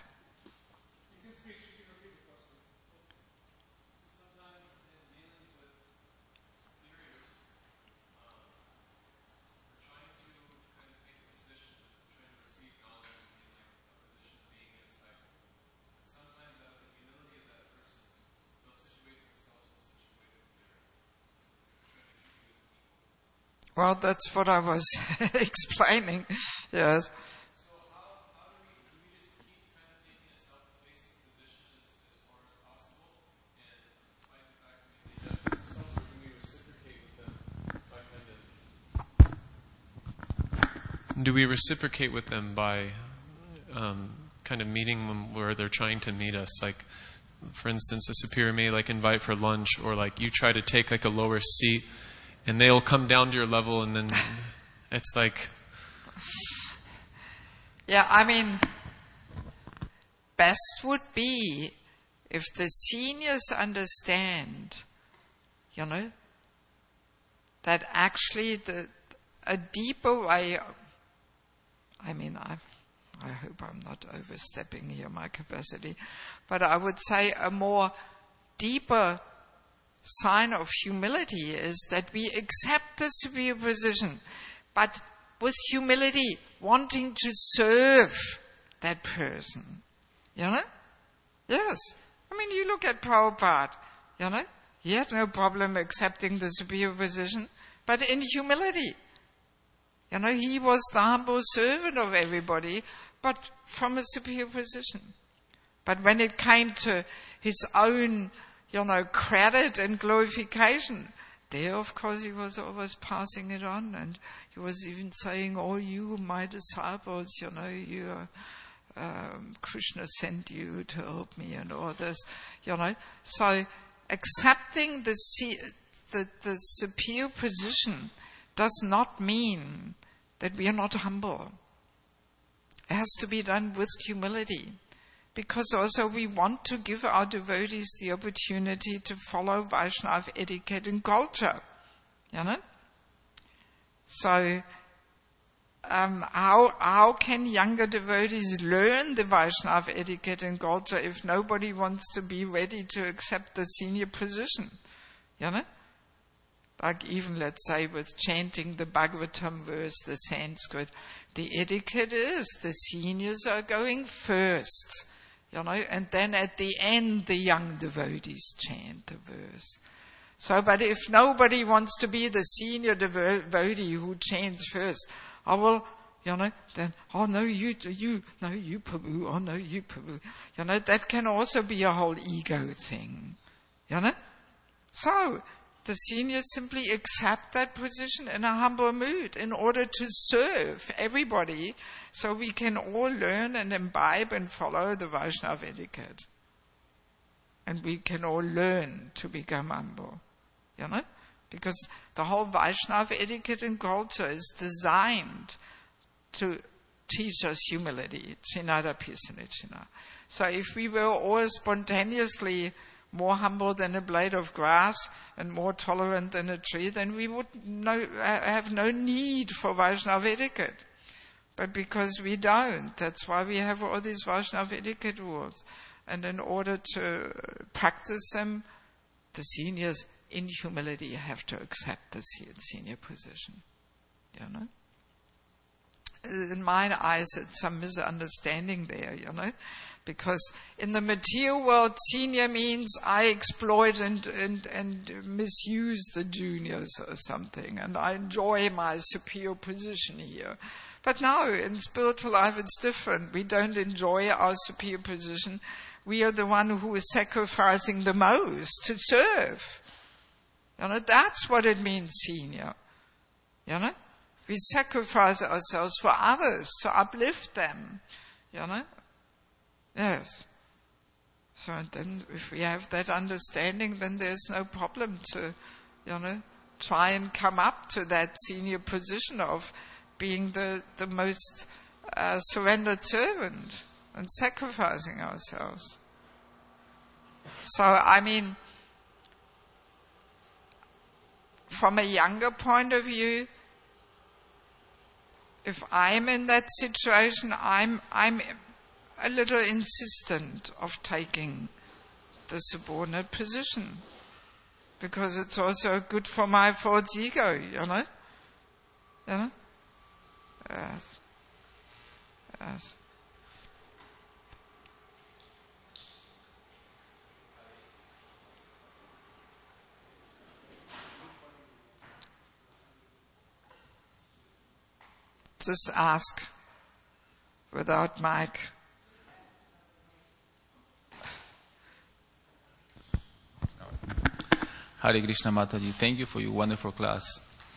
A: Well, that's what I was explaining. Yes.
B: So how do we just keep kind of taking a self-effacing position as far as possible, and despite the fact that they judge themselves, or do we reciprocate with them by Do we reciprocate with them by kind of meeting them where they're trying to meet us? Like, for instance, a superior may invite for lunch, or you try to take a lower seat, and they'll come down to your level, and then it's like...
A: Yeah, best would be if the seniors understand, that actually a deeper way... I hope I'm not overstepping here my capacity, but I would say a more deeper sign of humility is that we accept the superior position, but with humility, wanting to serve that person. Yes. You look at Prabhupada, he had no problem accepting the superior position, but in humility. He was the humble servant of everybody, but from a superior position. But when it came to his own, credit and glorification, there, of course, he was always passing it on, and he was even saying, "Oh, you, my disciples, Krishna sent you to help me," and all this, So, accepting the superior position does not mean that we are not humble. It has to be done with humility. Because also we want to give our devotees the opportunity to follow Vaishnava etiquette and culture. So, how can younger devotees learn the Vaishnava etiquette and culture if nobody wants to be ready to accept the senior position? Like even, let's say, with chanting the Bhagavatam verse, the Sanskrit, the etiquette is the seniors are going first. And then at the end, the young devotees chant the verse. So, but if nobody wants to be the senior devotee who chants first, then, oh no, you, no, you Prabhu, oh no, you Prabhu. That can also be a whole ego thing. So, the seniors simply accept that position in a humble mood in order to serve everybody, so we can all learn and imbibe and follow the Vaishnava etiquette. And we can all learn to become humble. Because the whole Vaishnava etiquette and culture is designed to teach us humility. Chinada Pisanichina. So if we were all spontaneously more humble than a blade of grass and more tolerant than a tree, then we would have no need for Vaishnava etiquette. But because we don't, that's why we have all these Vaishnava etiquette rules. And in order to practice them, the seniors in humility have to accept the senior position. In my eyes, it's some misunderstanding there, Because in the material world, senior means I exploit and misuse the juniors or something, and I enjoy my superior position here. But no, in spiritual life it's different. We don't enjoy our superior position. We are the one who is sacrificing the most to serve. That's what it means, senior. You know? We sacrifice ourselves for others, to uplift them. You know? Yes. So then if we have that understanding, then there's no problem to, try and come up to that senior position of being the most surrendered servant and sacrificing ourselves. So, I mean, from a younger point of view, if I'm in that situation, I'm a little insistent of taking the subordinate position, because it's also good for my false ego, you know. Yes. Yes. Just ask without mic.
C: Hare Krishna Mataji, thank you for your wonderful class.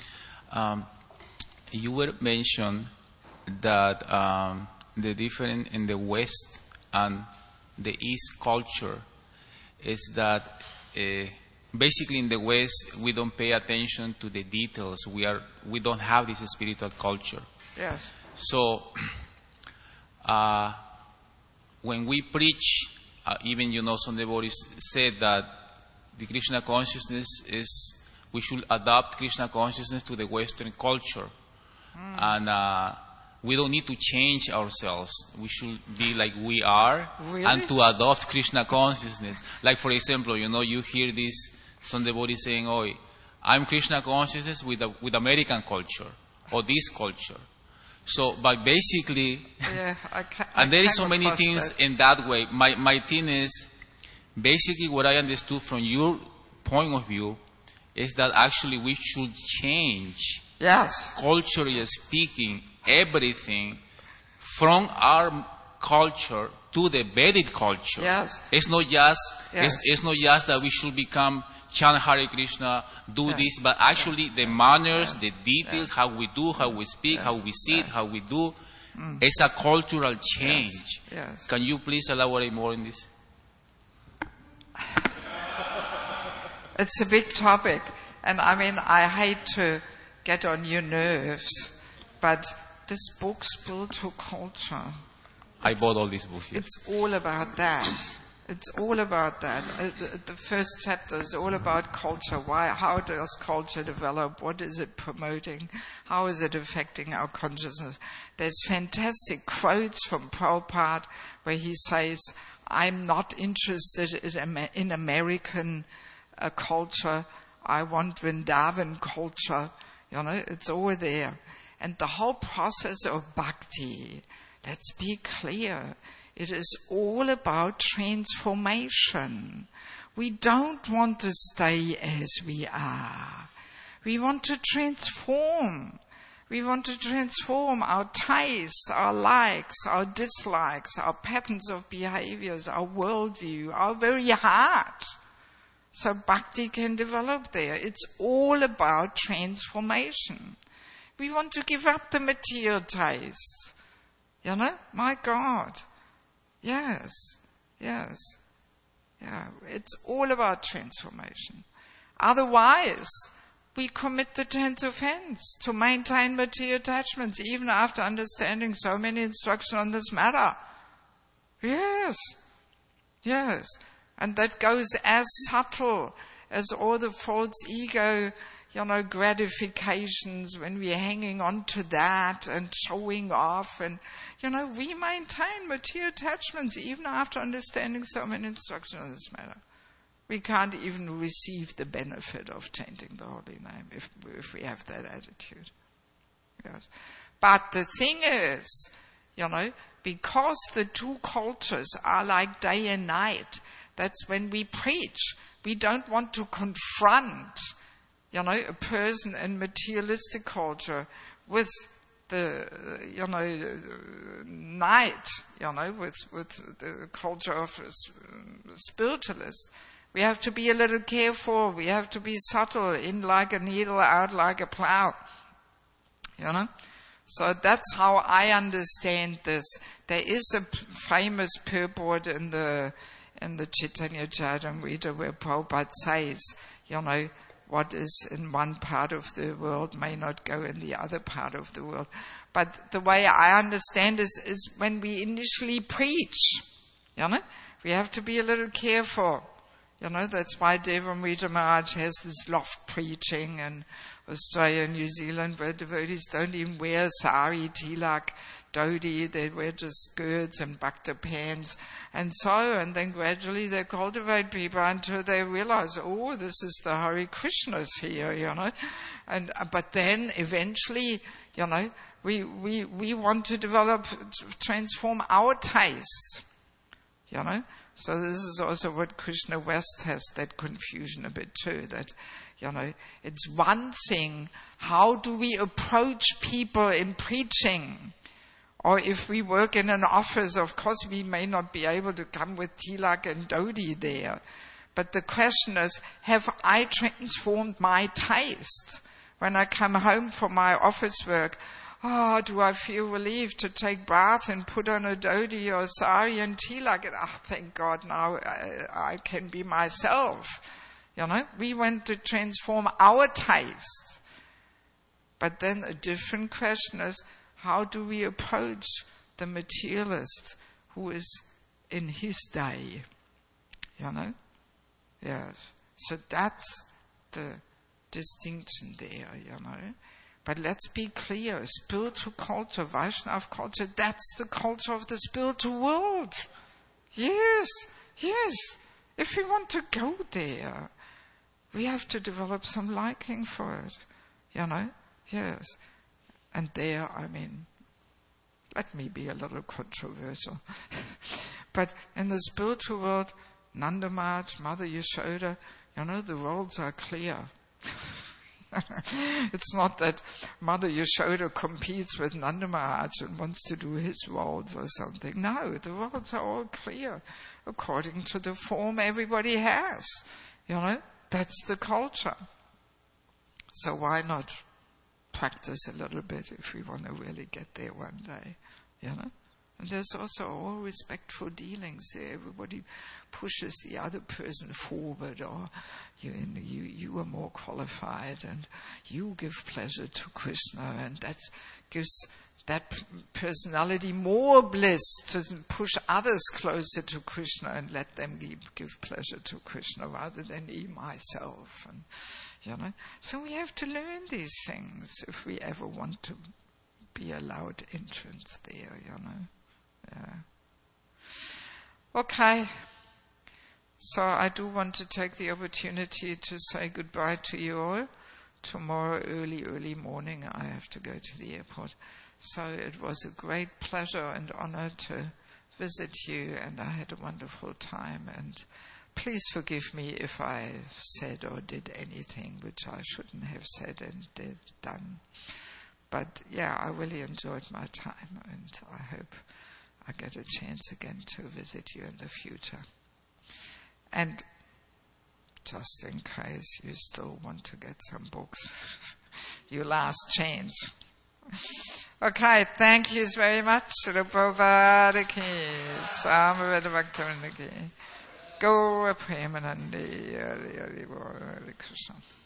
C: You were mentioned that the difference in the West and the East culture is that basically in the West we don't pay attention to the details. We don't have this spiritual culture.
A: Yes.
C: So when we preach, even some devotees said that the Krishna consciousness we should adopt Krishna consciousness to the Western culture. And we don't need to change ourselves. We should be like we are.
A: Really?
C: And to adopt Krishna consciousness. Like for example, you hear some devotees saying, "Oh, I'm Krishna consciousness with American culture or this culture." So, but basically, and there is so many things in that way. My thing is, basically what I understood from your point of view is that actually we should change, culturally speaking, everything from our culture to the Vedic culture.
A: Yes.
C: It's not just that we should become chant Hare Krishna, do this, but actually the manners, the details, how we do, how we speak, how we sit, how we do, it's a cultural change.
A: Yes.
C: Can you please elaborate more on this?
A: It's a big topic, and I mean, I hate to get on your nerves, but this book, Spiritual Culture,
C: I bought all these books. Yes.
A: It's all about that. It's all about that. The first chapter is all about culture. How does culture develop? What is it promoting? How is it affecting our consciousness? There's fantastic quotes from Prabhupada where he says, "I'm not interested in American culture. I want Vrindavan culture." It's all there. And the whole process of bhakti, let's be clear, it is all about transformation. We don't want to stay as we are. We want to transform. We want to transform our tastes, our likes, our dislikes, our patterns of behaviors, our worldview, our very heart. So bhakti can develop there. It's all about transformation. We want to give up the material taste. My God. Yes. Yeah. It's all about transformation. Otherwise, we commit the 10th offense to maintain material attachments, even after understanding so many instructions on this matter. Yes. And that goes as subtle as all the false ego, gratifications when we're hanging on to that and showing off. And, we maintain material attachments even after understanding so many instructions on this matter. We can't even receive the benefit of chanting the holy name if we have that attitude. Yes. But the thing is, because the two cultures are like day and night, that's when we preach. We don't want to confront a person in materialistic culture with the, night, with the culture of spiritualists. We have to be a little careful. We have to be subtle, in like a needle, out like a plow. You know? So that's how I understand this. There is a famous purport in the Chaitanya Charitamrita where Prabhupada says, you know, what is in one part of the world may not go in the other part of the world. But the way I understand is when we initially preach, you know, we have to be a little careful. You know, that's why Devamrita Maharaj has this loft preaching in Australia and New Zealand where devotees don't even wear sari, tilak, dhoti, they wear just skirts and bhakta pants and so, and then gradually they cultivate people until they realize, oh, this is the Hare Krishnas here, you know. But then eventually, you know, we want to transform our taste, you know. So this is also what Krishna West has that confusion a bit too, that, you know, it's one thing, how do we approach people in preaching? Or if we work in an office, of course we may not be able to come with tilak and dhoti there. But the question is, have I transformed my taste? When I come home from my office work, oh, do I feel relieved to take bath and put on a dhoti or sari and tilak? And, oh, thank God, now I can be myself. You know, we want to transform our taste. But then a different question is, how do we approach the materialist who is in his day? You know? Yes. So that's the distinction there, you know. But let's be clear, spiritual culture, Vaishnava culture, that's the culture of the spiritual world. Yes, yes. If we want to go there, we have to develop some liking for it, you know. Yes. And there, I mean, let me be a little controversial. But in the spiritual world, Nanda Maharaj, Mother Yashoda, you know, the roles are clear. It's not that Mother Yashoda competes with Nanda Maharaj and wants to do his roles or something. No, the roles are all clear according to the form everybody has. You know, that's the culture. So why not practice a little bit if we want to really get there one day, you know? And there's also all respectful dealings there. Everybody pushes the other person forward, or you are more qualified, and you give pleasure to Krishna, and that gives that personality more bliss to push others closer to Krishna and let them give pleasure to Krishna rather than me, myself. And, you know, so we have to learn these things if we ever want to be allowed entrance there, you know. Yeah. Okay. So I do want to take the opportunity to say goodbye to you all. Tomorrow early morning I have to go to the airport. So it was a great pleasure and honor to visit you, and I had a wonderful time, and please forgive me if I said or did anything which I shouldn't have said and done. But yeah, I really enjoyed my time, and I hope I get a chance again to visit you in the future. And just in case you still want to get some books, your last chance. Okay, thank you very much. Prabhupada ki, Samaveda Bhaktivinoda ki, Gaura Premanandi, Hare Krishna.